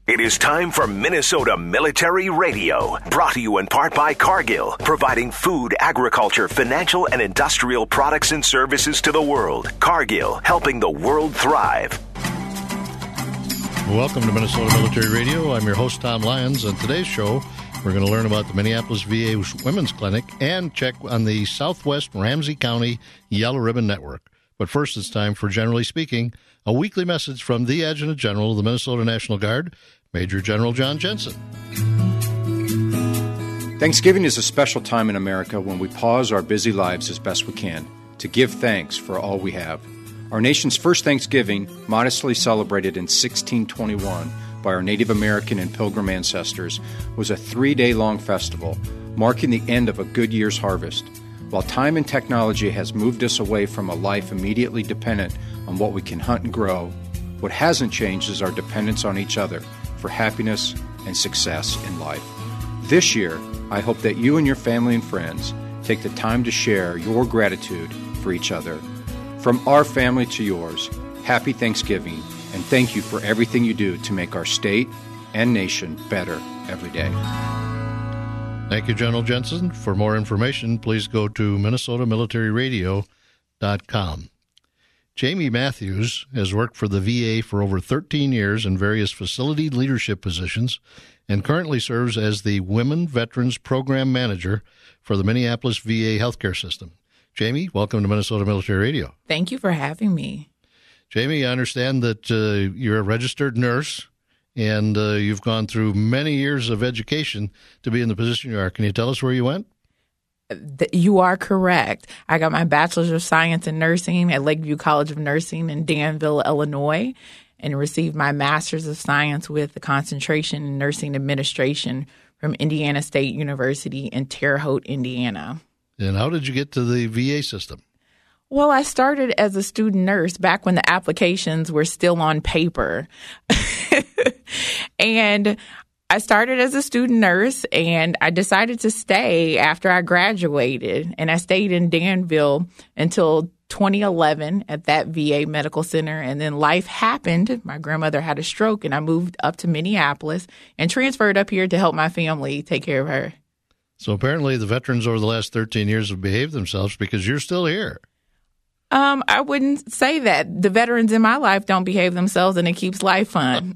It is time for Minnesota Military Radio, brought to you in part by Cargill, providing food, agriculture, financial, and industrial products and services to the world. Cargill, helping the world thrive. Welcome to Minnesota Military Radio. I'm your host, Tom Lyons. On today's show, we're going to learn about the Minneapolis VA Women's Clinic and check on the Southwest Ramsey County Yellow Ribbon Network. But first, it's time for Generally Speaking, a weekly message from the Adjutant General of the Minnesota National Guard, Major General John Jensen. Thanksgiving is a special time in America when we pause our busy lives as best we can to give thanks for all we have. Our nation's first Thanksgiving, modestly celebrated in 1621 by our Native American and Pilgrim ancestors, was a 3-day-long festival marking the end of a good year's harvest. While time and technology has moved us away from a life immediately dependent on what we can hunt and grow, what hasn't changed is our dependence on each other for happiness and success in life. This year, I hope that you and your family and friends take the time to share your gratitude for each other. From our family to yours, happy Thanksgiving, and thank you for everything you do to make our state and nation better every day. Thank you, General Jensen. For more information, please go to minnesotamilitaryradio.com. Jamie Matthews has worked for the VA for over 13 years in various facility leadership positions and currently serves as the Women Veterans Program Manager for the Minneapolis VA Healthcare System. Jamie, welcome to Minnesota Military Radio. Thank you for having me. Jamie, I understand that you're a registered nurse and you've gone through many years of education to be in the position you are. Can you tell us where you went? You are correct. I got my Bachelor's of Science in Nursing at Lakeview College of Nursing in Danville, Illinois, and received my Master's of Science with a concentration in Nursing Administration from Indiana State University in Terre Haute, Indiana. And how did you get to the VA system? Well, I started as a student nurse back when the applications were still on paper. And I started as a student nurse, and I decided to stay after I graduated. And I stayed in Danville until 2011 at that VA medical center. And then life happened. My grandmother had a stroke, and I moved up to Minneapolis and transferred up here to help my family take care of her. So apparently the veterans over the last 13 years have behaved themselves because you're still here. I wouldn't say that. The veterans in my life don't behave themselves, and it keeps life fun.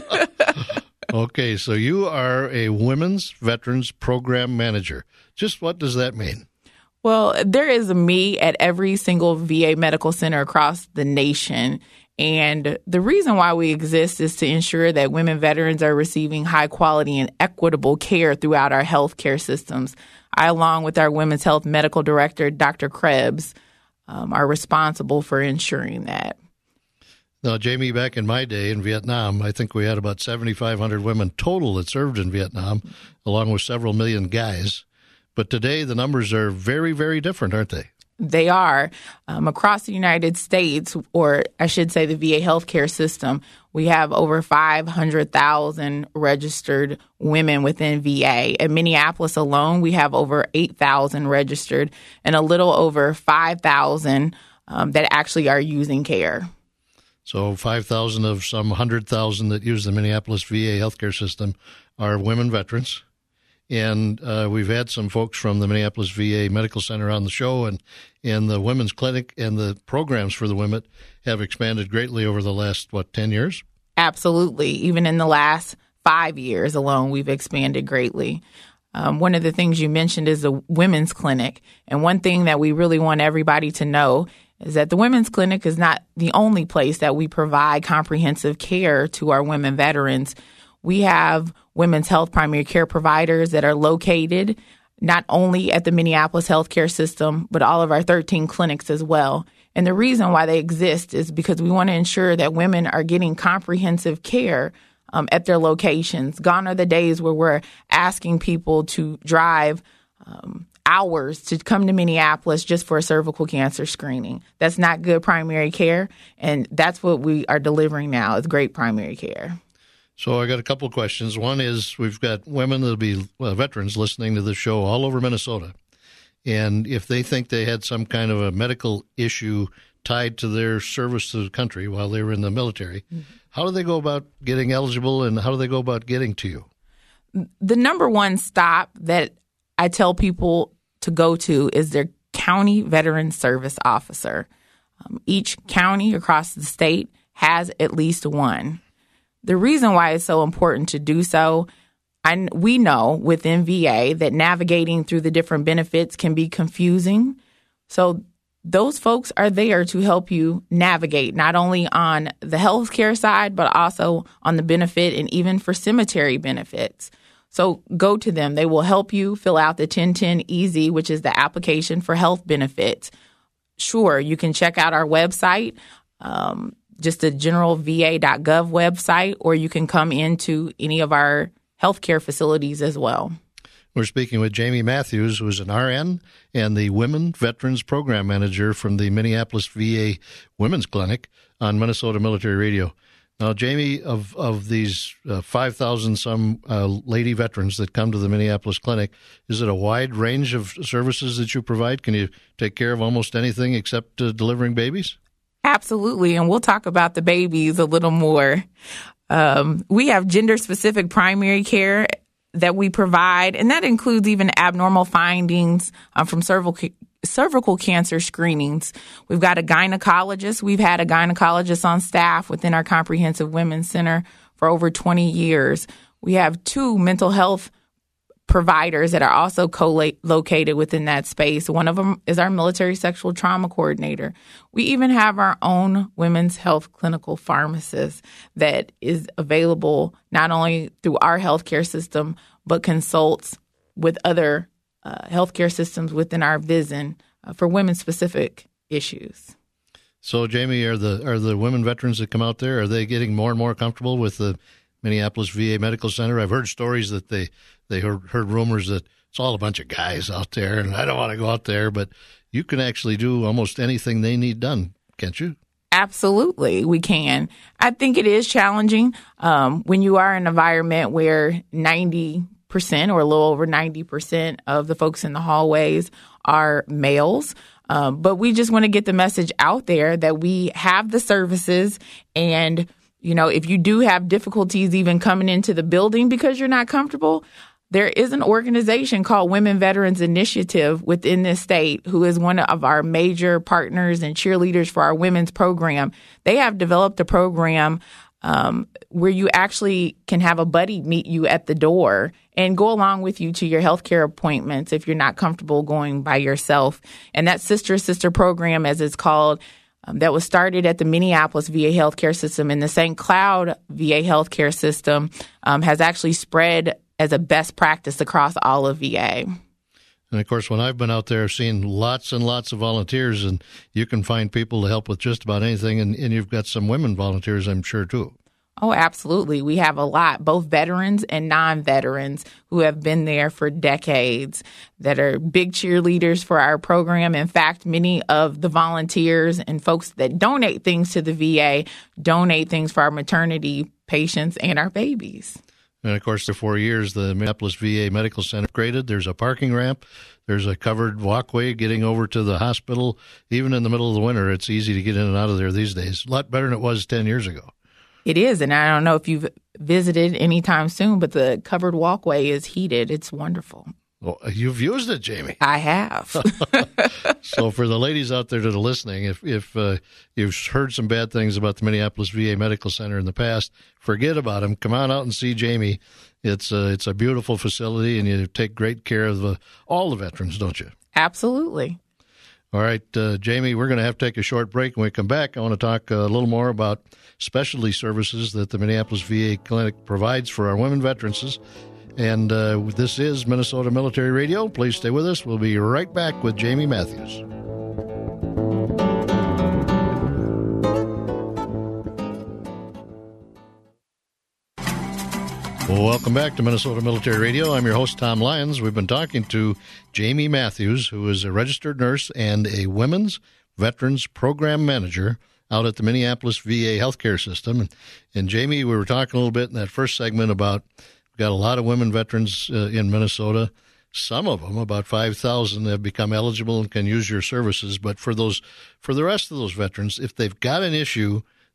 Okay, so you are a Women's Veterans Program Manager. Just what does that mean? Well, there is a me at every single VA medical center across the nation. And the reason why we exist is to ensure that women veterans are receiving high quality and equitable care throughout our healthcare systems. I, along with our Women's Health Medical Director, Dr. Krebs, are responsible for ensuring that. Now, Jamie, back in my day in Vietnam, I think we had about 7,500 women total that served in Vietnam, along with several million guys. But today the numbers are very, very different, aren't they? They are. Across the United States, or I should say the VA healthcare system, we have over 500,000 registered women within VA. In Minneapolis alone, we have over 8,000 registered and a little over 5,000 that actually are using care. So 5,000 of some 100,000 that use the Minneapolis VA healthcare system are women veterans. And we've had some folks from the Minneapolis VA Medical Center on the show, and the women's clinic and the programs for the women have expanded greatly over the last, 10 years? Absolutely. Even in the last 5 years alone, we've expanded greatly. One of the things you mentioned is the women's clinic. And one thing that we really want everybody to know is that the women's clinic is not the only place that we provide comprehensive care to our women veterans. We have women's health primary care providers that are located not only at the Minneapolis healthcare system, but all of our 13 clinics as well. And the reason why they exist is because we want to ensure that women are getting comprehensive care at their locations. Gone are the days where we're asking people to drive hours to come to Minneapolis just for a cervical cancer screening. That's not good primary care, and that's what we are delivering now is great primary care. So I got a couple of questions. One is we've got women that'll be veterans listening to the show all over Minnesota. And if they think they had some kind of a medical issue tied to their service to the country while they were in the military, How do they go about getting eligible, and how do they go about getting to you? The number one stop that I tell people to go to is their county veteran service officer. Each county across the state has at least one. The reason why it's so important to do so, we know within VA that navigating through the different benefits can be confusing. So those folks are there to help you navigate not only on the healthcare side, but also on the benefit and even for cemetery benefits. So go to them. They will help you fill out the 1010 EZ, which is the application for health benefits. Sure, you can check out our website, just the general va.gov website, or you can come into any of our healthcare facilities as well. We're speaking with Jamie Matthews, who is an RN and the Women Veterans Program Manager from the Minneapolis VA Women's Clinic on Minnesota Military Radio. Now, Jamie, of these 5,000-some lady veterans that come to the Minneapolis Clinic, is it a wide range of services that you provide? Can you take care of almost anything except delivering babies? Absolutely, and we'll talk about the babies a little more. We have gender-specific primary care that we provide, and that includes even abnormal findings from cervical cancer screenings. We've got a gynecologist. We've had a gynecologist on staff within our Comprehensive Women's Center for over 20 years. We have 2 mental health providers that are also co-located within that space. One of them is our military sexual trauma coordinator. We even have our own women's health clinical pharmacist that is available not only through our healthcare system, but consults with other healthcare systems within our VISN for women-specific issues. So, Jamie, are the women veterans that come out there, are they getting more and more comfortable with the Minneapolis VA Medical Center? I've heard stories that they heard rumors that it's all a bunch of guys out there, and I don't want to go out there, but you can actually do almost anything they need done, can't you? Absolutely, we can. I think it is challenging when you are in an environment where 90% or a little over 90% of the folks in the hallways are males. But we just want to get the message out there that we have the services, and if you do have difficulties even coming into the building because you're not comfortable, there is an organization called Women Veterans Initiative within this state who is one of our major partners and cheerleaders for our women's program. They have developed a program where you actually can have a buddy meet you at the door and go along with you to your healthcare appointments if you're not comfortable going by yourself. And that sister program, as it's called, that was started at the Minneapolis VA healthcare system, and the St. Cloud VA healthcare system has actually spread as a best practice across all of VA. And, of course, when I've been out there, I've seen lots and lots of volunteers, and you can find people to help with just about anything, and you've got some women volunteers, I'm sure, too. Oh, absolutely. We have a lot, both veterans and non-veterans who have been there for decades that are big cheerleaders for our program. In fact, many of the volunteers and folks that donate things to the VA donate things for our maternity patients and our babies. And, of course, for 4 years, the Minneapolis VA Medical Center upgraded. There's a parking ramp. There's a covered walkway getting over to the hospital. Even in the middle of the winter, it's easy to get in and out of there these days. A lot better than it was 10 years ago. It is, and I don't know if you've visited anytime soon, but the covered walkway is heated. It's wonderful. Well, you've used it, Jamie. I have. So for the ladies out there that are listening, if you've heard some bad things about the Minneapolis VA Medical Center in the past, forget about them. Come on out and see Jamie. It's a beautiful facility, and you take great care of all the veterans, don't you? Absolutely. All right, Jamie, we're going to have to take a short break. When we come back, I want to talk a little more about specialty services that the Minneapolis VA Clinic provides for our women veterans. And this is Minnesota Military Radio. Please stay with us. We'll be right back with Jamie Matthews. Well, welcome back to Minnesota Military Radio. I'm your host, Tom Lyons. We've been talking to Jamie Matthews, who is a registered nurse and a Women's Veterans Program Manager out at the Minneapolis VA Healthcare System. And Jamie, we were talking a little bit in that first segment about we've got a lot of women veterans in Minnesota. Some of them, about 5,000, have become eligible and can use your services. But for the rest of those veterans, if they've got an issue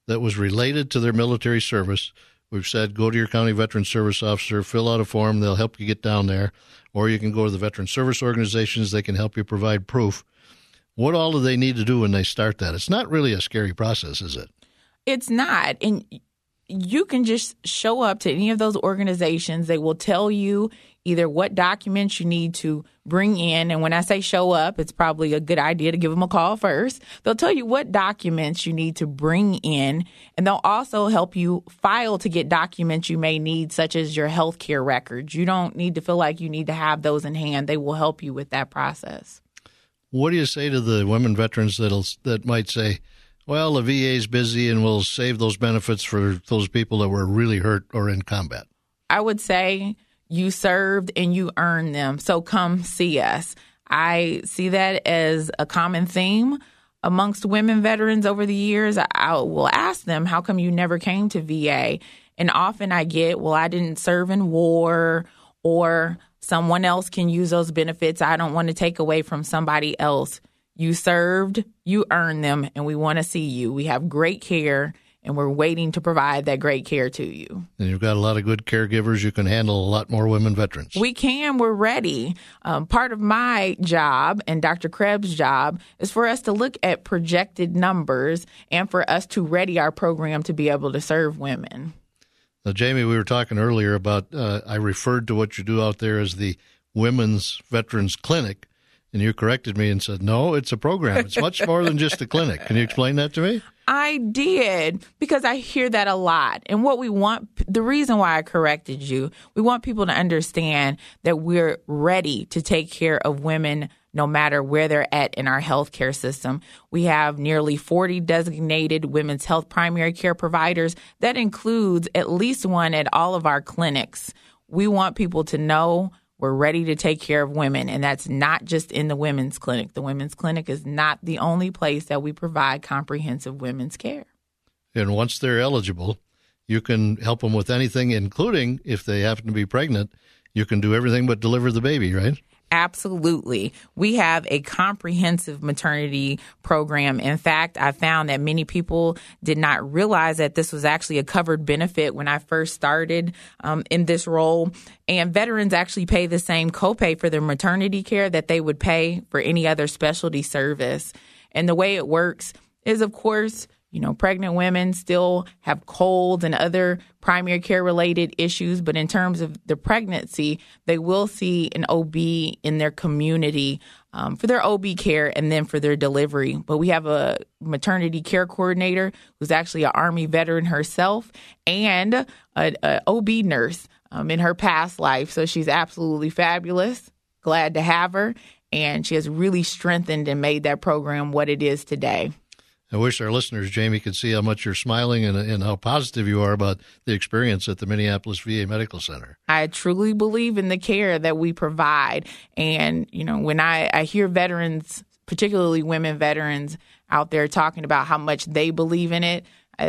that was related to their military service. We've said go to your county veteran service officer, fill out a form, they'll help you get down there, or you can go to the veteran service organizations, they can help you provide proof. What all do they need to do when they start that? It's not really a scary process, is it? It's not. And you can just show up to any of those organizations. They will tell you either what documents you need to bring in. And when I say show up, it's probably a good idea to give them a call first. They'll tell you what documents you need to bring in. And they'll also help you file to get documents you may need, such as your health care records. You don't need to feel like you need to have those in hand. They will help you with that process. What do you say to the women veterans that might say, well, the VA is busy and we'll save those benefits for those people that were really hurt or in combat? I would say you served and you earned them, so come see us. I see that as a common theme amongst women veterans over the years. I will ask them, how come you never came to VA? And often I get, well, I didn't serve in war, or someone else can use those benefits. I don't want to take away from somebody else. You served, you earned them, and we want to see you. We have great care, and we're waiting to provide that great care to you. And you've got a lot of good caregivers. You can handle a lot more women veterans. We can. We're ready. Part of my job and Dr. Krebs' job is for us to look at projected numbers and for us to ready our program to be able to serve women. Now, Jamie, we were talking earlier about, I referred to what you do out there as the Women's Veterans Clinic, and you corrected me and said, no, it's a program. It's much more than just a clinic. Can you explain that to me? I did, because I hear that a lot. And what we want, the reason why I corrected you, we want people to understand that we're ready to take care of women no matter where they're at in our healthcare system. We have nearly 40 designated women's health primary care providers. That includes at least one at all of our clinics. We want people to know we're ready to take care of women, and that's not just in the women's clinic. The women's clinic is not the only place that we provide comprehensive women's care. And once they're eligible, you can help them with anything, including if they happen to be pregnant, you can do everything but deliver the baby, right? Absolutely. We have a comprehensive maternity program. In fact, I found that many people did not realize that this was actually a covered benefit when I first started in this role. And veterans actually pay the same copay for their maternity care that they would pay for any other specialty service. And the way it works is, of course, pregnant women still have colds and other primary care related issues. But in terms of the pregnancy, they will see an OB in their community for their OB care and then for their delivery. But we have a maternity care coordinator who's actually an Army veteran herself and an OB nurse in her past life. So she's absolutely fabulous. Glad to have her. And she has really strengthened and made that program what it is today. I wish our listeners, Jamie, could see how much you're smiling and how positive you are about the experience at the Minneapolis VA Medical Center. I truly believe in the care that we provide. And, when I hear veterans, particularly women veterans, out there talking about how much they believe in it,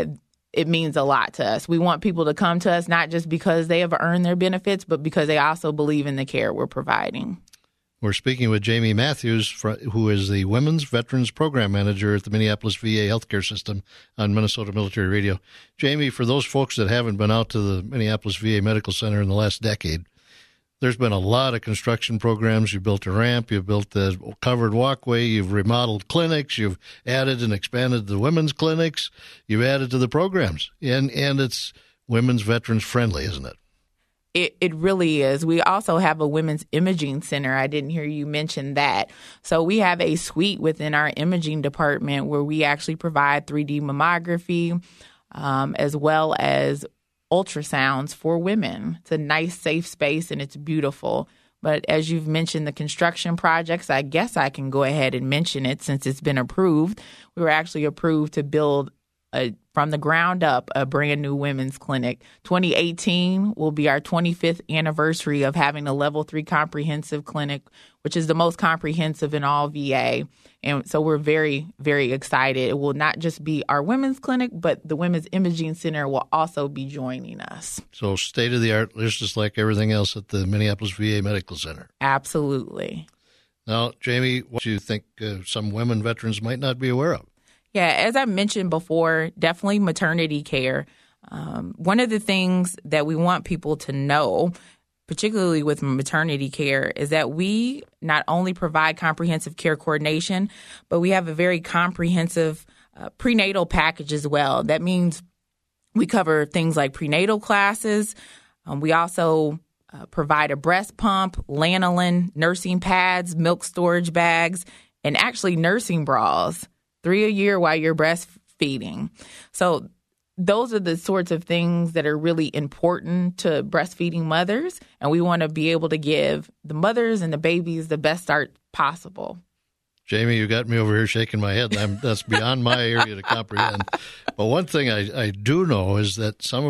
it means a lot to us. We want people to come to us not just because they have earned their benefits, but because they also believe in the care we're providing. We're speaking with Jamie Matthews, who is the Women's Veterans Program Manager at the Minneapolis VA Healthcare System on Minnesota Military Radio. Jamie, for those folks that haven't been out to the Minneapolis VA Medical Center in the last decade, there's been a lot of construction programs. You've built a ramp, you've built the covered walkway, you've remodeled clinics, you've added and expanded the women's clinics, you've added to the programs. And it's women's veterans friendly, isn't it? It really is. We also have a women's imaging center. I didn't hear you mention that. So we have a suite within our imaging department where we actually provide 3D mammography as well as ultrasounds for women. It's a nice, safe space, and it's beautiful. But as you've mentioned, the construction projects, I guess I can go ahead and mention it since it's been approved. We were actually approved to build from the ground up, a brand new women's clinic. 2018 will be our 25th anniversary of having a level 3 comprehensive clinic, which is the most comprehensive in all VA. And so we're very, very excited. It will not just be our women's clinic, but the Women's Imaging Center will also be joining us. So state of the art, just like everything else at the Minneapolis VA Medical Center. Absolutely. Now, Jamie, what do you think some women veterans might not be aware of? Yeah, as I mentioned before, definitely maternity care. One of the things that we want people to know, particularly with maternity care, is that we not only provide comprehensive care coordination, but we have a very comprehensive prenatal package as well. That means we cover things like prenatal classes. We also provide a breast pump, lanolin, nursing pads, milk storage bags, and actually nursing bras, 3 a year while you're breastfeeding. So those are the sorts of things that are really important to breastfeeding mothers, and we want to be able to give the mothers and the babies the best start possible. Jamie, you got me over here shaking my head. That's beyond my area to comprehend. But one thing I do know is that a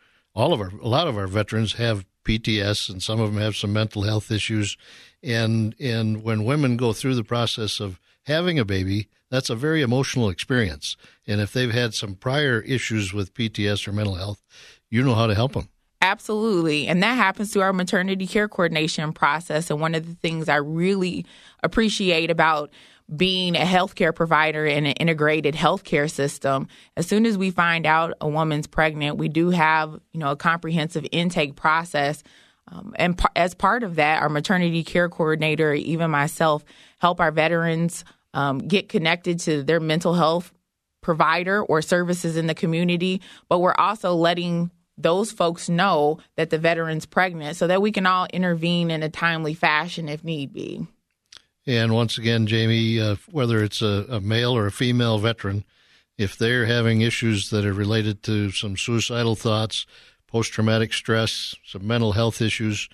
lot of our veterans have PTS, and some of them have some mental health issues. And when women go through the process of having a baby, that's a very emotional experience. And if they've had some prior issues with PTS or mental health, you know how to help them. Absolutely. And that happens through our maternity care coordination process. And one of the things I really appreciate about being a healthcare provider in an integrated healthcare system, as soon as we find out a woman's pregnant, we do have, a comprehensive intake process. And as part of that, our maternity care coordinator, even myself, help our veterans get connected to their mental health provider or services in the community. But we're also letting those folks know that the veteran's pregnant so that we can all intervene in a timely fashion if need be. And once again, Jamie, whether it's a male or a female veteran, if they're having issues that are related to some suicidal thoughts, post-traumatic stress, some mental health issues,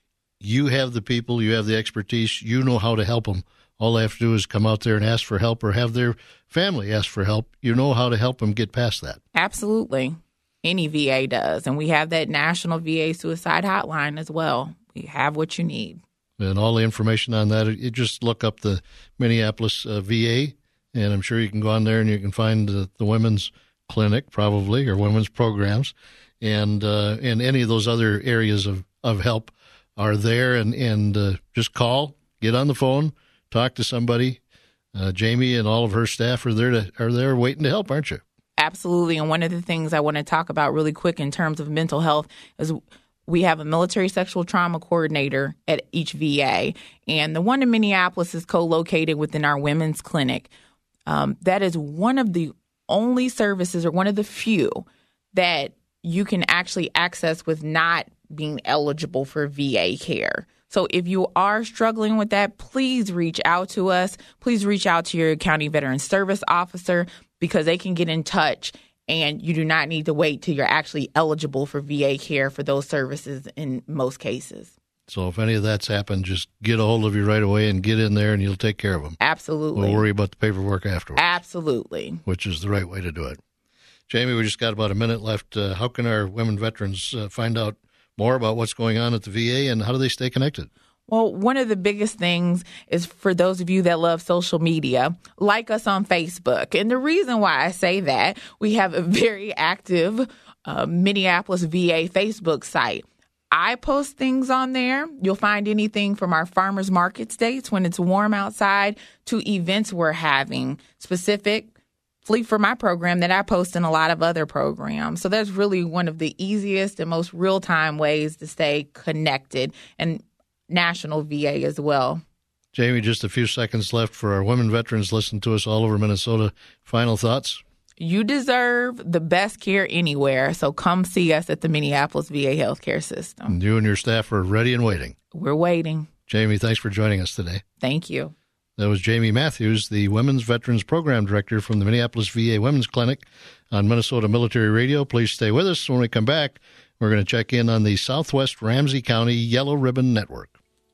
you have the people, you have the expertise, you know how to help them. All they have to do is come out there and ask for help or have their family ask for help. You know how to help them get past that. Absolutely. Any VA does. And we have that National VA Suicide Hotline as well. We have what you need. And all the information on that, you just look up the Minneapolis VA, and I'm sure you can go on there and you can find the women's clinic probably, or women's programs, and any of those other areas of help are there. And just call, get on the phone, talk to somebody. Jamie and all of her staff are there waiting to help, aren't you? Absolutely. And one of the things I want to talk about really quick in terms of mental health is we have a military sexual trauma coordinator at each VA. And the one in Minneapolis is co-located within our women's clinic. That is one of the only services, or one of the few, that you can actually access with not being eligible for VA care. So if you are struggling with that, please reach out to us. Please reach out to your county veteran service officer, because they can get in touch, and you do not need to wait till you're actually eligible for VA care for those services in most cases. So if any of that's happened, just get a hold of you right away and get in there, and you'll take care of them. Absolutely. We'll worry about the paperwork afterwards. Absolutely. Which is the right way to do it. Jamie, we just got about a minute left. How can our women veterans find out more about what's going on at the VA, and how do they stay connected? Well, one of the biggest things is for those of you that love social media, like us on Facebook. And the reason why I say that, we have a very active Minneapolis VA Facebook site. I post things on there. You'll find anything from our farmers market dates when it's warm outside to events we're having specifically for my program that I post in a lot of other programs. So that's really one of the easiest and most real-time ways to stay connected, and National VA as well. Jamie, just a few seconds left for our women veterans listening to us all over Minnesota. Final thoughts? You deserve the best care anywhere, so come see us at the Minneapolis VA Healthcare System. And you and your staff are ready and waiting. We're waiting. Jamie, thanks for joining us today. Thank you. That was Jamie Matthews, the Women's Veterans Program Director from the Minneapolis VA Women's Clinic on Minnesota Military Radio. Please stay with us. When we come back, we're going to check in on the Southwest Ramsey County Yellow Ribbon Network.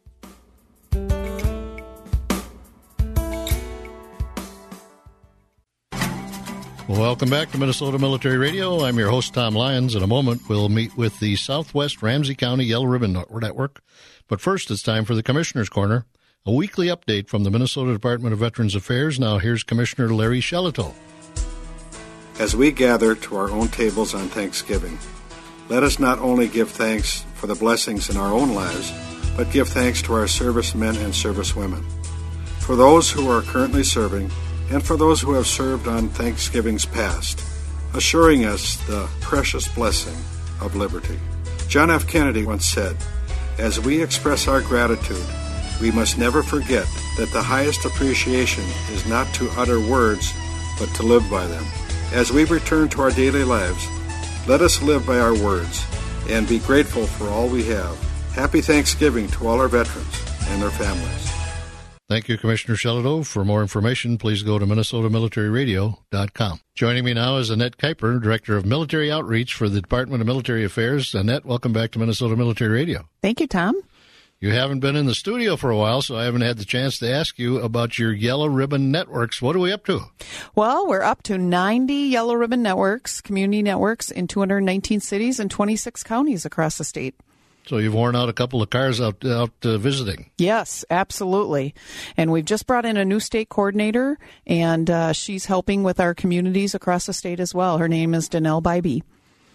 Welcome back to Minnesota Military Radio. I'm your host, Tom Lyons. In a moment, we'll meet with the Southwest Ramsey County Yellow Ribbon Network. But first, it's time for the Commissioner's Corner, a weekly update from the Minnesota Department of Veterans Affairs. Now, here's Commissioner Larry Shellito. As we gather to our own tables on Thanksgiving, let us not only give thanks for the blessings in our own lives, but give thanks to our servicemen and servicewomen. For those who are currently serving, and for those who have served on Thanksgivings past, assuring us the precious blessing of liberty. John F. Kennedy once said, "As we express our gratitude, we must never forget that the highest appreciation is not to utter words, but to live by them." As we return to our daily lives, let us live by our words and be grateful for all we have. Happy Thanksgiving to all our veterans and their families. Thank you, Commissioner Shelito. For more information, please go to MinnesotaMilitaryRadio.com. Joining me now is Annette Kuiper, Director of Military Outreach for the Department of Military Affairs. Annette, welcome back to Minnesota Military Radio. Thank you, Tom. You haven't been in the studio for a while, so I haven't had the chance to ask you about your Yellow Ribbon Networks. What are we up to? Well, we're up to 90 Yellow Ribbon Networks, community networks in 219 cities and 26 counties across the state. So you've worn out a couple of cars out visiting. Yes, absolutely. And we've just brought in a new state coordinator, and she's helping with our communities across the state as well. Her name is Danelle Bybee.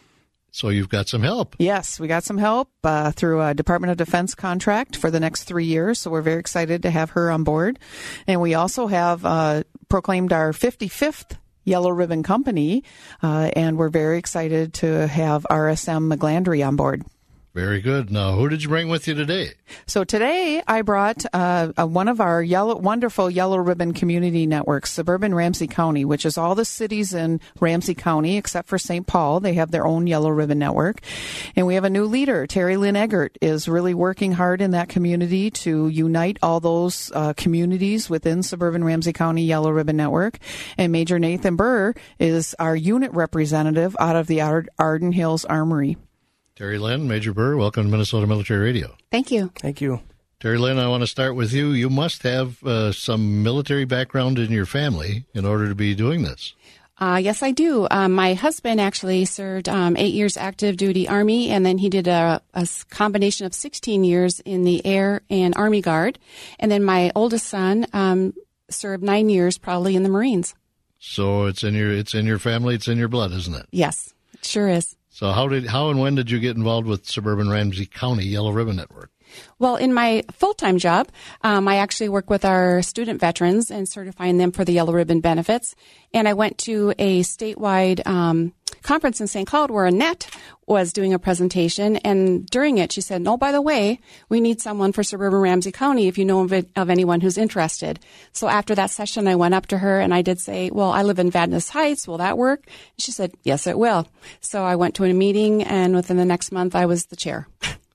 So you've got some help. Yes, we got some help through a Department of Defense contract for the next 3 years. So we're very excited to have her on board. And we also have proclaimed our 55th Yellow Ribbon Company, and we're very excited to have RSM McGlandry on board. Very good. Now, who did you bring with you today? So today I brought one of our wonderful Yellow Ribbon community networks, Suburban Ramsey County, which is all the cities in Ramsey County except for St. Paul. They have their own Yellow Ribbon network. And we have a new leader, Terry Lynn Eggert, is really working hard in that community to unite all those communities within Suburban Ramsey County Yellow Ribbon Network. And Major Nathan Burr is our unit representative out of the Arden Hills Armory. Terry Lynn, Major Burr, welcome to Minnesota Military Radio. Thank you. Thank you. Terry Lynn, I want to start with you. You must have some military background in your family in order to be doing this. Yes, I do. My husband actually served 8 years active duty Army, and then he did a combination of 16 years in the Air and Army Guard. And then my oldest son served 9 years probably in the Marines. So it's in your family, it's in your blood, isn't it? Yes, it sure is. So how and when did you get involved with Suburban Ramsey County Yellow Ribbon Network? Well, in my full-time job, I actually work with our student veterans and certifying them for the Yellow Ribbon benefits. And I went to a statewide conference in St. Cloud where Annette was doing a presentation. And during it, she said, "No, by the way, we need someone for Suburban Ramsey County if you know of anyone who's interested." So after that session, I went up to her and I did say, "Well, I live in Vadnais Heights. Will that work?" And she said, "Yes, it will." So I went to a meeting, and within the next month, I was the chair.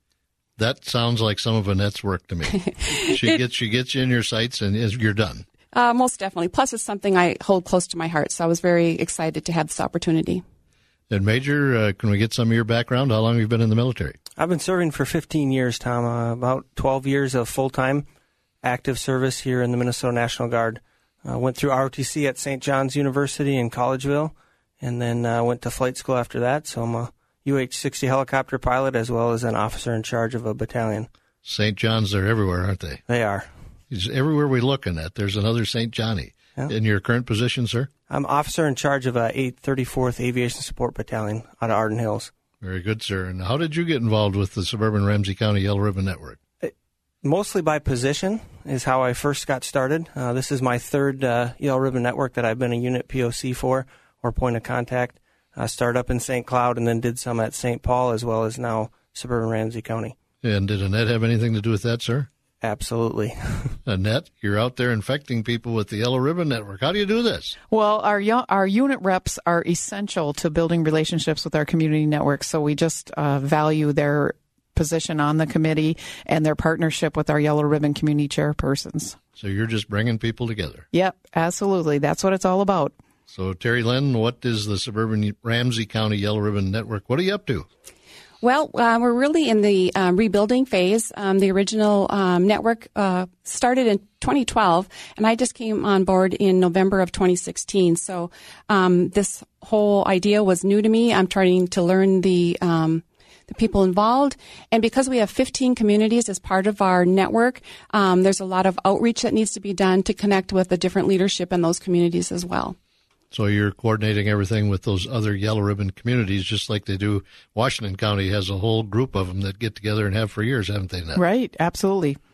That sounds like some of Annette's work to me. She gets you in your sights and you're done. Most definitely. Plus, it's something I hold close to my heart, so I was very excited to have this opportunity. And Major, can we get some of your background? How long have you been in the military? I've been serving for 15 years, Tom. About 12 years of full-time active service here in the Minnesota National Guard. Went through ROTC at St. John's University in Collegeville, and then went to flight school after that. So I'm a UH-60 helicopter pilot as well as an officer in charge of a battalion. St. John's, they're everywhere, aren't they? They are. Everywhere we look in that, there's another St. Johnny. Yeah. In your current position, sir? I'm officer in charge of a 834th Aviation Support Battalion out of Arden Hills. Very good, sir. And how did you get involved with the Suburban Ramsey County Yellow Ribbon Network? Mostly by position is how I first got started. This is my third Yellow Ribbon Network that I've been a unit POC for, or point of contact. Started up in St. Cloud and then did some at St. Paul as well as now Suburban Ramsey County. And did Annette have anything to do with that, sir? Absolutely. Annette, you're out there infecting people with the Yellow Ribbon Network. How do you do this? Well, our unit reps are essential to building relationships with our community networks, so we just value their position on the committee and their partnership with our Yellow Ribbon community chairpersons. So you're just bringing people together? Yep, absolutely. That's what it's all about. So, Terry Lynn, what is the Suburban Ramsey County Yellow Ribbon Network? What are you up to? Well, we're really in the rebuilding phase. The original network started in 2012, and I just came on board in November of 2016. So this whole idea was new to me. I'm trying to learn the people involved. And because we have 15 communities as part of our network, there's a lot of outreach that needs to be done to connect with the different leadership in those communities as well. So you're coordinating everything with those other Yellow Ribbon communities, just like they do. Washington County has a whole group of them that get together and have for years, haven't they, Ned? Right, absolutely.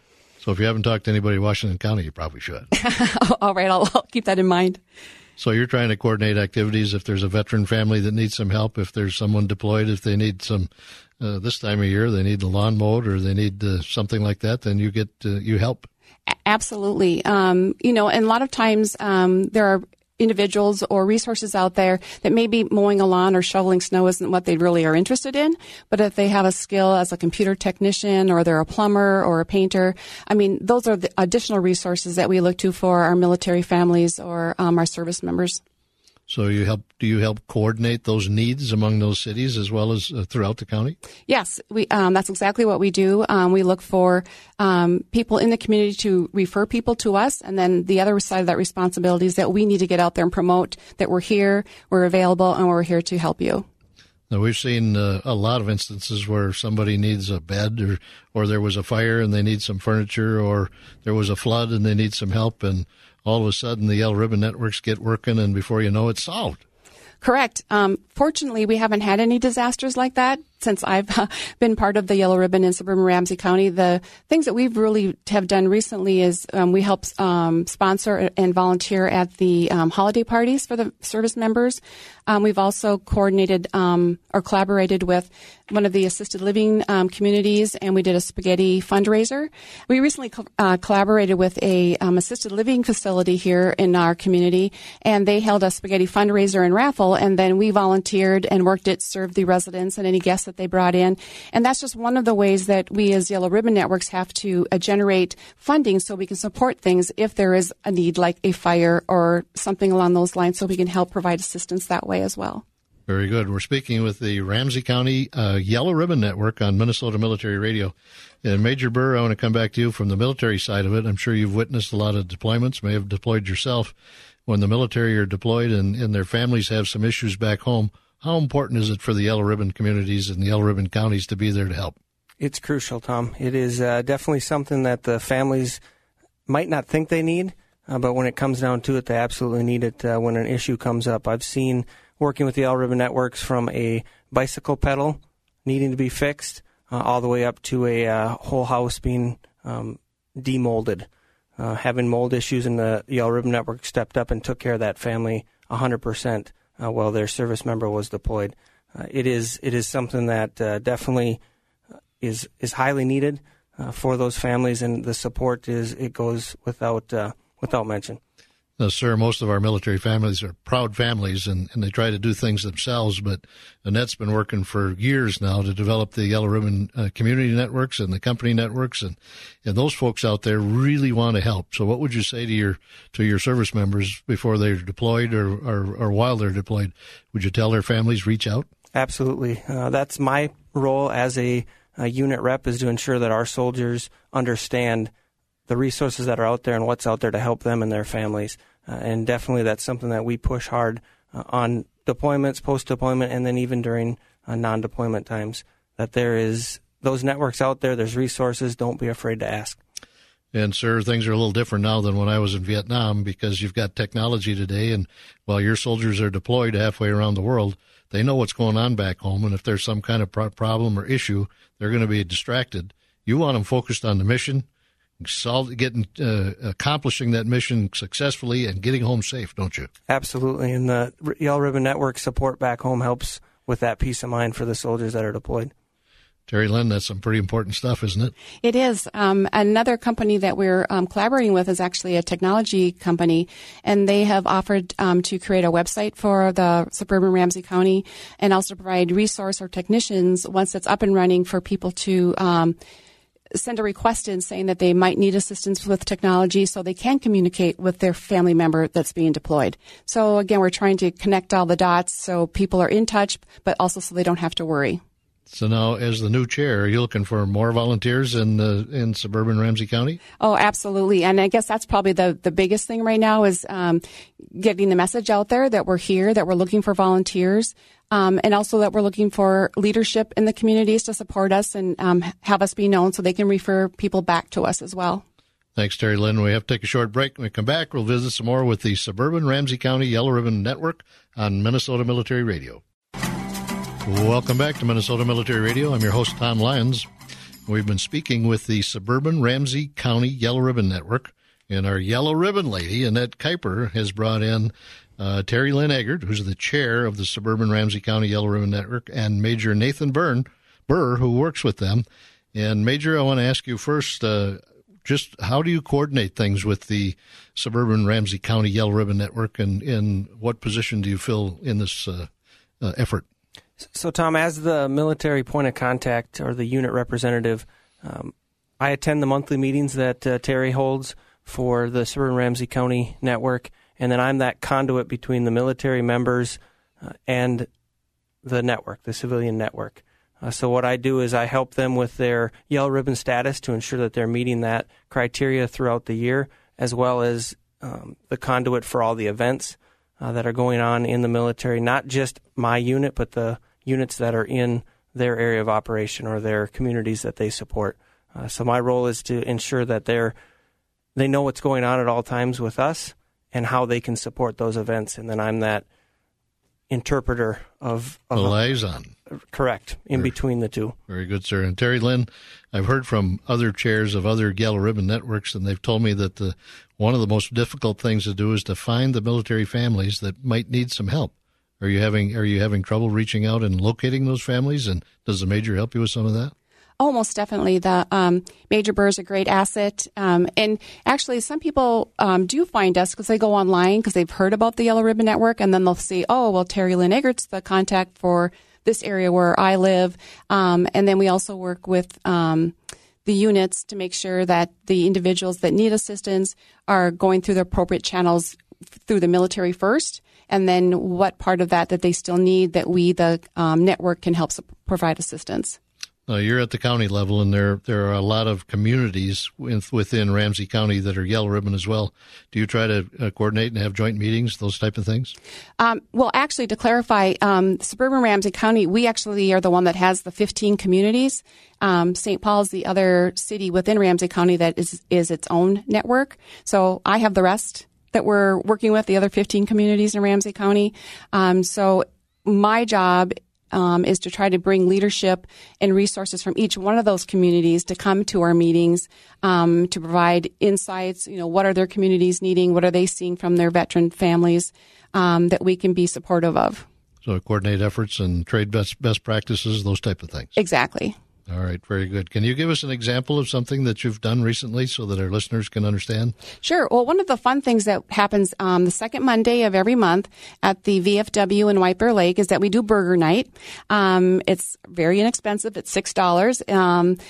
So if you haven't talked to anybody in Washington County, you probably should. All right, I'll keep that in mind. So you're trying to coordinate activities if there's a veteran family that needs some help, if there's someone deployed, if they need some, this time of year, they need the lawn mowed or they need something like that, then you get, you help. Absolutely. And a lot of times there are individuals or resources out there that maybe mowing a lawn or shoveling snow isn't what they really are interested in. But if they have a skill as a computer technician or they're a plumber or a painter, those are the additional resources that we look to for our military families or our service members. So do you help coordinate those needs among those cities as well as throughout the county? Yes, that's exactly what we do. We look for people in the community to refer people to us, and then the other side of that responsibility is that we need to get out there and promote that we're here, we're available, and we're here to help you. Now, we've seen a lot of instances where somebody needs a bed or there was a fire and they need some furniture, or there was a flood and they need some help, and all of a sudden the Yellow Ribbon Networks get working, and before you know it, it's solved. Correct. Fortunately, we haven't had any disasters like that since I've been part of the Yellow Ribbon in suburban Ramsey County. The things that we've really have done recently is we help sponsor and volunteer at the holiday parties for the service members. We've also coordinated or collaborated with one of the assisted living communities, and we did a spaghetti fundraiser. We recently collaborated with a assisted living facility here in our community, and they held a spaghetti fundraiser and raffle, and then we volunteered and worked it, served the residents and any guests that they brought in. And that's just one of the ways that we as Yellow Ribbon Networks have to generate funding so we can support things if there is a need like a fire or something along those lines, so we can help provide assistance that way as well. Very good. We're speaking with the Ramsey County Yellow Ribbon Network on Minnesota Military Radio. And Major Burr, I want to come back to you from the military side of it. I'm sure you've witnessed a lot of deployments, may have deployed yourself. When the military are deployed and their families have some issues back home, how important is it for the Yellow Ribbon communities and the Yellow Ribbon counties to be there to help? It's crucial, Tom. It is definitely something that the families might not think they need, but when it comes down to it, they absolutely need it when an issue comes up. I've seen, working with the Yellow Ribbon Networks, from a bicycle pedal needing to be fixed all the way up to a whole house being demolded. Having mold issues, and the Yellow Ribbon Network stepped up and took care of that family 100% while their service member was deployed. It is something that definitely is highly needed for those families, and the support goes without mention. Now, sir, most of our military families are proud families, and they try to do things themselves, but Annette's been working for years now to develop the Yellow Ribbon community networks and the company networks, and those folks out there really want to help. So what would you say to your service members before they're deployed or while they're deployed? Would you tell their families reach out? Absolutely. That's my role as a unit rep, is to ensure that our soldiers understand the resources that are out there and what's out there to help them and their families. And definitely that's something that we push hard on deployments, post-deployment, and then even during non-deployment times, that there is those networks out there, there's resources, don't be afraid to ask. And, sir, things are a little different now than when I was in Vietnam, because you've got technology today, and while your soldiers are deployed halfway around the world, they know what's going on back home, and if there's some kind of problem or issue, they're going to be distracted. You want them focused on the mission, accomplishing that mission successfully and getting home safe, don't you? Absolutely. And the Yellow Ribbon Network support back home helps with that peace of mind for the soldiers that are deployed. Terry Lynn, that's some pretty important stuff, isn't it? It is. Another company that we're collaborating with is actually a technology company, and they have offered to create a website for the suburban Ramsey County and also provide resource or technicians once it's up and running for people to send a request in saying that they might need assistance with technology so they can communicate with their family member that's being deployed. So, again, we're trying to connect all the dots so people are in touch, but also so they don't have to worry. So now, as the new chair, are you looking for more volunteers in suburban Ramsey County? Oh, absolutely. And I guess that's probably the biggest thing right now is getting the message out there that we're here, that we're looking for volunteers, and also that we're looking for leadership in the communities to support us and have us be known so they can refer people back to us as well. Thanks, Terry Lynn. We have to take a short break. When we come back, we'll visit some more with the Suburban Ramsey County Yellow Ribbon Network on Minnesota Military Radio. Welcome back to Minnesota Military Radio. I'm your host, Tom Lyons. We've been speaking with the Suburban Ramsey County Yellow Ribbon Network, and our Yellow Ribbon lady, Annette Kuiper, has brought in Terry Lynn Eggert, who's the chair of the Suburban Ramsey County Yellow Ribbon Network, and Major Nathan Burr, who works with them. And Major, I want to ask you first, just how do you coordinate things with the Suburban Ramsey County Yellow Ribbon Network, and in what position do you fill in this effort? So, Tom, as the military point of contact or the unit representative, I attend the monthly meetings that Terry holds for the Suburban Ramsey County Network, and then I'm that conduit between the military members and the network, the civilian network. So what I do is I help them with their Yellow Ribbon status to ensure that they're meeting that criteria throughout the year, as well as the conduit for all the events that are going on in the military, not just my unit, but the units that are in their area of operation or their communities that they support. So my role is to ensure that they know what's going on at all times with us and how they can support those events. And then I'm that interpreter of a liaison. Correct, in between the two. Very good, sir. And Terry Lynn, I've heard from other chairs of other Yellow Ribbon networks, and they've told me that one of the most difficult things to do is to find the military families that might need some help. Are you having trouble reaching out and locating those families? And does the Major help you with some of that? Oh, most definitely. The Major Burr is a great asset. And actually, some people do find us because they go online because they've heard about the Yellow Ribbon Network, and then they'll see, oh, well, Terry Lynn Eggert's the contact for this area where I live. And then we also work with the units to make sure that the individuals that need assistance are going through the appropriate channels through the military first, and then what part of that they still need that we, the network, can help provide assistance. You're at the county level, and there are a lot of communities within Ramsey County that are Yellow Ribbon as well. Do you try to coordinate and have joint meetings, those type of things? Well, actually, to clarify, Suburban Ramsey County, we actually are the one that has the 15 communities. St. Paul is the other city within Ramsey County that is its own network. So I have the rest that we're working with, the other 15 communities in Ramsey County. So my job is to try to bring leadership and resources from each one of those communities to come to our meetings, to provide insights. What are their communities needing? What are they seeing from their veteran families that we can be supportive of? So coordinate efforts and trade best practices, those type of things. Exactly. All right, very good. Can you give us an example of something that you've done recently so that our listeners can understand? Sure. Well, one of the fun things that happens the second Monday of every month at the VFW in White Bear Lake is that we do burger night. It's very inexpensive. It's $6.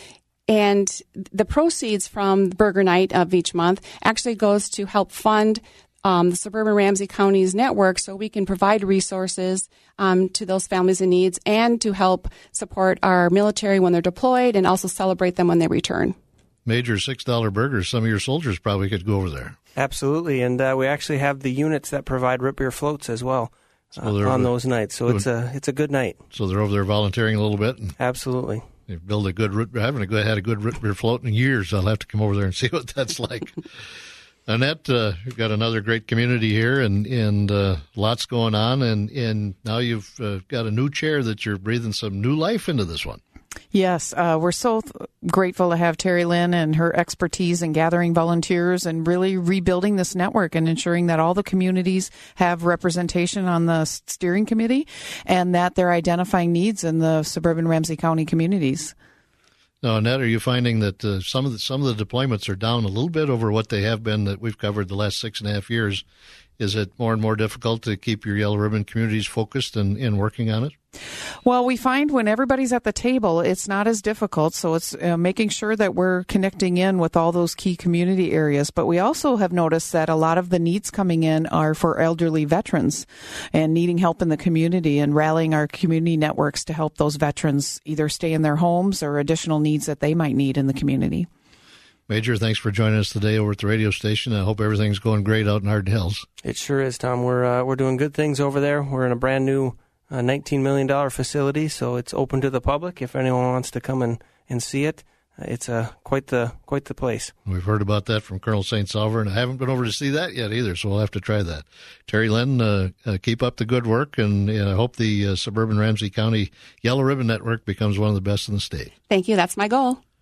And the proceeds from the burger night of each month actually goes to help fund the Suburban Ramsey County's network, so we can provide resources to those families in needs and to help support our military when they're deployed and also celebrate them when they return. Major $6 burgers. Some of your soldiers probably could go over there. Absolutely, and we actually have the units that provide root beer floats as well on those nights. So it's a good night. So they're over there volunteering a little bit. Absolutely. They've built a good root beer. I haven't had a good root beer float in years. I'll have to come over there and see what that's like. Annette, you've got another great community here, and lots going on, and now you've got a new chair that you're breathing some new life into this one. Yes, we're so grateful to have Terry Lynn and her expertise in gathering volunteers and really rebuilding this network and ensuring that all the communities have representation on the steering committee and that they're identifying needs in the Suburban Ramsey County communities. Now, Annette, are you finding that some of the deployments are down a little bit over what they have been that we've covered the last 6.5 years? Is it more and more difficult to keep your Yellow Ribbon communities focused and working on it? Well, we find when everybody's at the table, it's not as difficult. So it's making sure that we're connecting in with all those key community areas. But we also have noticed that a lot of the needs coming in are for elderly veterans and needing help in the community and rallying our community networks to help those veterans either stay in their homes or additional needs that they might need in the community. Major, thanks for joining us today over at the radio station. I hope everything's going great out in Hardin Hills. It sure is, Tom. We're doing good things over there. We're in a brand new $19 million facility, so it's open to the public if anyone wants to come and see it. It's quite the place. We've heard about that from Colonel St. Salver, and I haven't been over to see that yet either, so we'll have to try that. Terry Lynn, keep up the good work, and I hope the Suburban Ramsey County Yellow Ribbon Network becomes one of the best in the state. Thank you. That's my goal.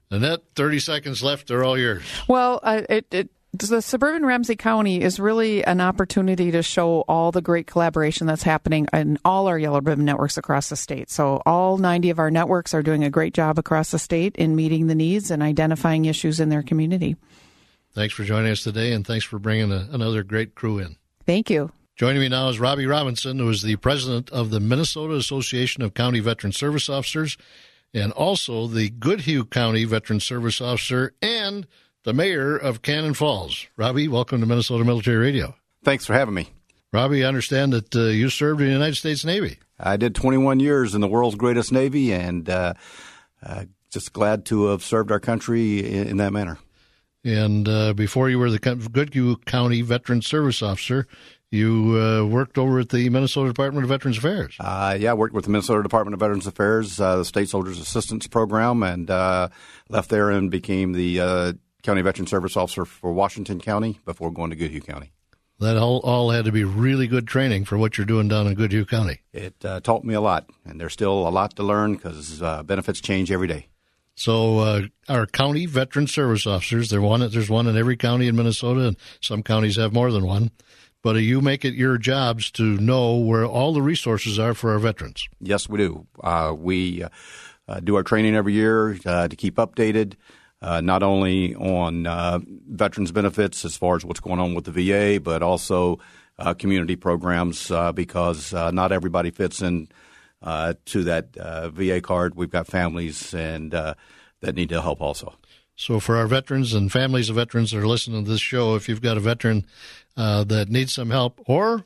Annette, 30 seconds left. They're all yours. Well, the Suburban Ramsey County is really an opportunity to show all the great collaboration that's happening in all our Yellow Ribbon networks across the state. So all 90 of our networks are doing a great job across the state in meeting the needs and identifying issues in their community. Thanks for joining us today, and thanks for bringing another great crew in. Thank you. Joining me now is Robbie Robinson, who is the president of the Minnesota Association of County Veteran Service Officers and also the Goodhue County Veteran Service Officer and the mayor of Cannon Falls. Robbie, welcome to Minnesota Military Radio. Thanks for having me. Robbie, I understand that you served in the United States Navy. I did 21 years in the world's greatest Navy, and just glad to have served our country in that manner. And before you were the Goodhue County Veteran Service Officer, you worked over at the Minnesota Department of Veterans Affairs. I worked with the Minnesota Department of Veterans Affairs, the State Soldiers Assistance Program, and left there and became the County Veteran Service Officer for Washington County before going to Goodhue County. That all had to be really good training for what you're doing down in Goodhue County. It taught me a lot, and there's still a lot to learn because benefits change every day. So our county veteran service officers, there's one in every county in Minnesota, and some counties have more than one. But you make it your jobs to know where all the resources are for our veterans. Yes, we do. We do our training every year to keep updated. Not only on veterans benefits as far as what's going on with the VA, but also community programs because not everybody fits in to that VA card. We've got families and that need to help also. So for our veterans and families of veterans that are listening to this show, if you've got a veteran that needs some help or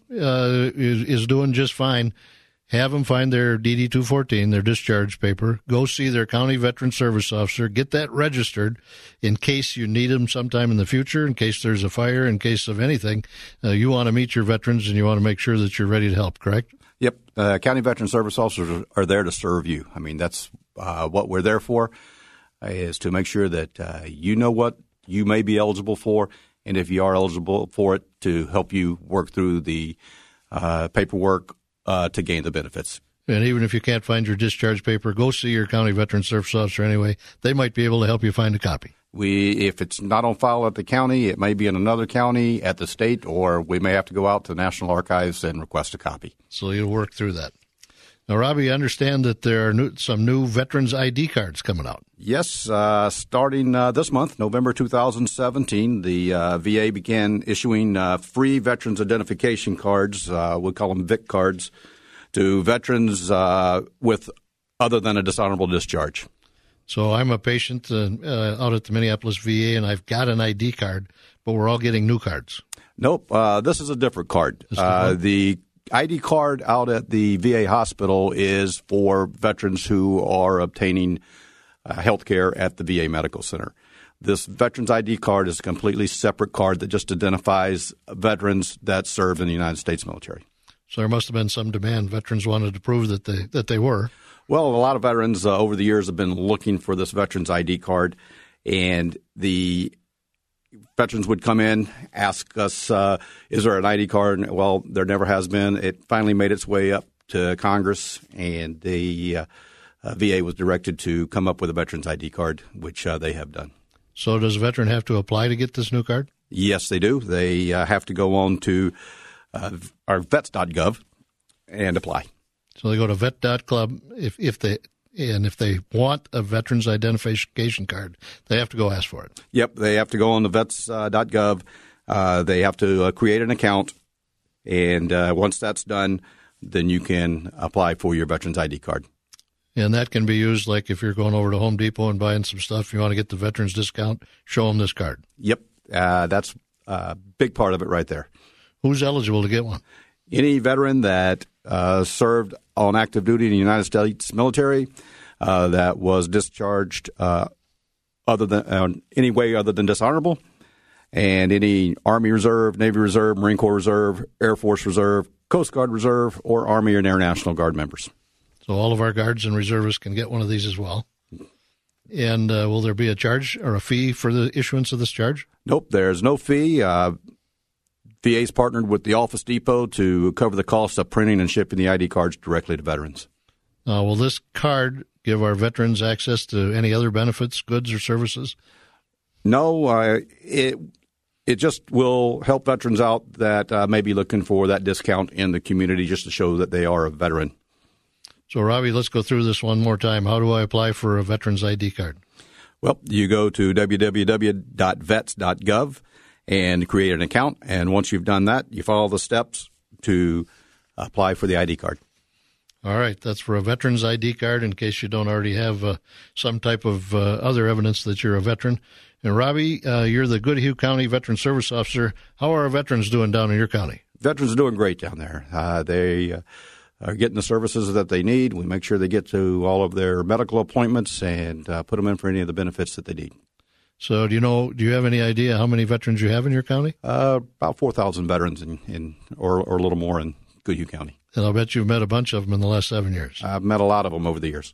is doing just fine, have them find their DD-214, their discharge paper. Go see their county veteran service officer. Get that registered in case you need them sometime in the future, in case there's a fire, in case of anything. You want to meet your veterans and you want to make sure that you're ready to help, correct? Yep. County veteran service officers are there to serve you. I mean, that's what we're there for, is to make sure that you know what you may be eligible for, and if you are eligible for it, to help you work through the paperwork to gain the benefits. And even if you can't find your discharge paper, go see your county veteran service officer anyway. They might be able to help you find a copy. If it's not on file at the county, it may be in another county at the state, or we may have to go out to the National Archives and request a copy. So you'll work through that. Now, Robbie, I understand that there are some new Veterans ID cards coming out. Yes, starting this month, November 2017, the VA began issuing free Veterans Identification Cards, we call them VIC cards, to veterans with other than a dishonorable discharge. So I'm a patient out at the Minneapolis VA, and I've got an ID card, but we're all getting new cards. Nope, this is a different card. The ID card out at the VA hospital is for veterans who are obtaining health care at the VA Medical Center. This Veterans ID card is a completely separate card that just identifies veterans that served in the United States military. So there must have been some demand. Veterans wanted to prove that they were. Well, a lot of veterans over the years have been looking for this Veterans ID card, and the veterans would come in, ask us, is there an ID card? Well, there never has been. It finally made its way up to Congress, and the VA was directed to come up with a Veterans ID card, which they have done. So does a veteran have to apply to get this new card? Yes, they do. They have to go on to our vets.gov and apply. So they go to vet.club if they want a veterans identification card, they have to go ask for it. Yep, they have to go on the vets.gov. They have to create an account, and once that's done, then you can apply for your Veterans ID card. And that can be used like if you're going over to Home Depot and buying some stuff, you want to get the veterans discount, show them this card. Yep, that's a big part of it right there. Who's eligible to get one? Any veteran that served on active duty in the United States military that was discharged other than any way other than dishonorable, and any Army Reserve, Navy Reserve, Marine Corps Reserve, Air Force Reserve, Coast Guard Reserve, or Army and Air National Guard members. So all of our guards and reservists can get one of these as well. And will there be a charge or a fee for the issuance of this charge? Nope, there's no fee. VA's partnered with the Office Depot to cover the cost of printing and shipping the ID cards directly to veterans. Will this card give our veterans access to any other benefits, goods, or services? No, it just will help veterans out that may be looking for that discount in the community just to show that they are a veteran. So, Robbie, let's go through this one more time. How do I apply for a veteran's ID card? Well, you go to www.vets.gov and create an account. And once you've done that, you follow the steps to apply for the ID card. All right. That's for a veteran's ID card in case you don't already have some type of other evidence that you're a veteran. And, Robbie, you're the Goodhue County Veteran Service Officer. How are our veterans doing down in your county? Veterans are doing great down there. They are getting the services that they need. We make sure they get to all of their medical appointments and put them in for any of the benefits that they need. So do you have any idea how many veterans you have in your county? About 4,000 veterans or a little more in Goodhue County. And I'll bet you've met a bunch of them in the last 7 years. I've met a lot of them over the years.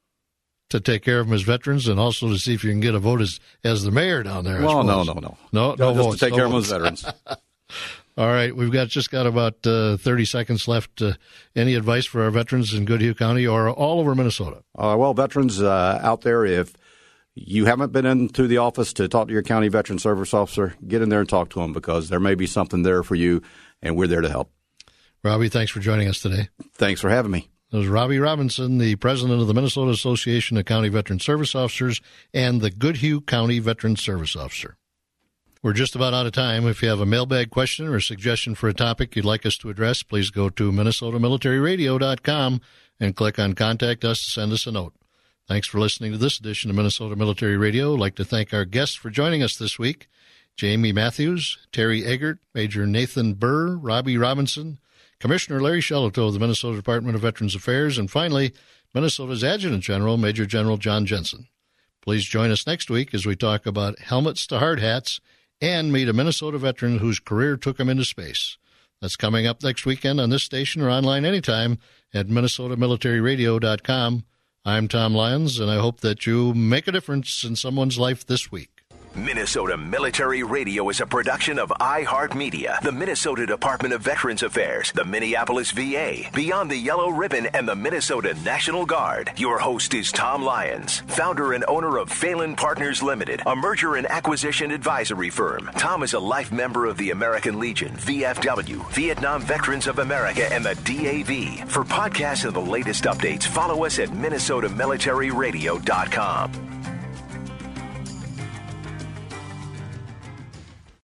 To take care of them as veterans and also to see if you can get a vote as the mayor down there. Well, no. No just votes, to take care of them as veterans. All right, we've just got about 30 seconds left. Any advice for our veterans in Goodhue County or all over Minnesota? Well, veterans out there, if you haven't been into the office to talk to your county veteran service officer, get in there and talk to them because there may be something there for you, and we're there to help. Robbie, thanks for joining us today. Thanks for having me. That was Robbie Robinson, the president of the Minnesota Association of County Veteran Service Officers and the Goodhue County Veteran Service Officer. We're just about out of time. If you have a mailbag question or a suggestion for a topic you'd like us to address, please go to MinnesotaMilitaryRadio.com and click on Contact Us to send us a note. Thanks for listening to this edition of Minnesota Military Radio. I'd like to thank our guests for joining us this week, Jamie Matthews, Terry Eggert, Major Nathan Burr, Robbie Robinson, Commissioner Larry Shelito of the Minnesota Department of Veterans Affairs, and finally, Minnesota's Adjutant General, Major General John Jensen. Please join us next week as we talk about helmets to hard hats and meet a Minnesota veteran whose career took him into space. That's coming up next weekend on this station or online anytime at MinnesotaMilitaryRadio.com. I'm Tom Lyons, and I hope that you make a difference in someone's life this week. Minnesota Military Radio is a production of iHeartMedia, the Minnesota Department of Veterans Affairs, the Minneapolis VA, Beyond the Yellow Ribbon, and the Minnesota National Guard. Your host is Tom Lyons, founder and owner of Phelan Partners Limited, a merger and acquisition advisory firm. Tom is a life member of the American Legion, VFW, Vietnam Veterans of America, and the DAV. For podcasts and the latest updates, follow us at MinnesotaMilitaryRadio.com.